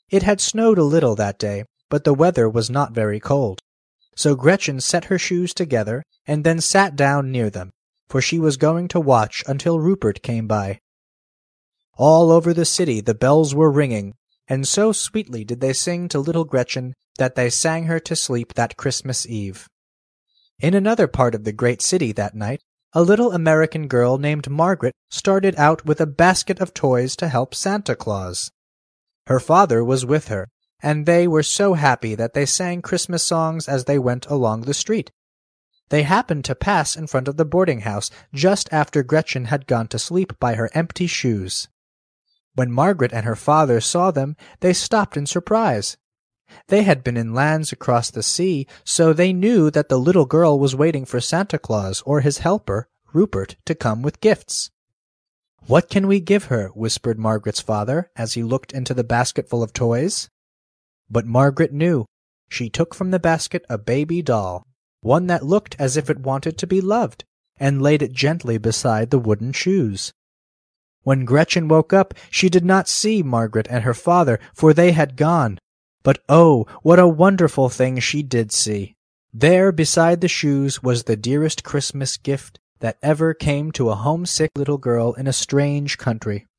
It had snowed a little that day, but the weather was not very cold. So Gretchen set her shoes together and then sat down near them, for she was going to watch until Rupert came by. All over the city the bells were ringing, and so sweetly did they sing to little Gretchen that they sang her to sleep that Christmas Eve. In another part of the great city that night, a little American girl named Margaret started out with a basket of toys to help Santa Claus. Her father was with her, and they were so happy that they sang Christmas songs as they went along the street. They happened to pass in front of the boarding house just after Gretchen had gone to sleep by her empty shoes. When Margaret and her father saw them, they stopped in surprise. They had been in lands across the sea, so they knew that the little girl was waiting for Santa Claus or his helper, Rupert, to come with gifts. "What can we give her?" whispered Margaret's father as he looked into the basketful of toys. But Margaret knew. She took from the basket a baby doll, one that looked as if it wanted to be loved, and laid it gently beside the wooden shoes. When Gretchen woke up, she did not see Margaret and her father, for they had gone. But oh, what a wonderful thing she did see! There beside the shoes was the dearest Christmas gift that ever came to a homesick little girl in a strange country.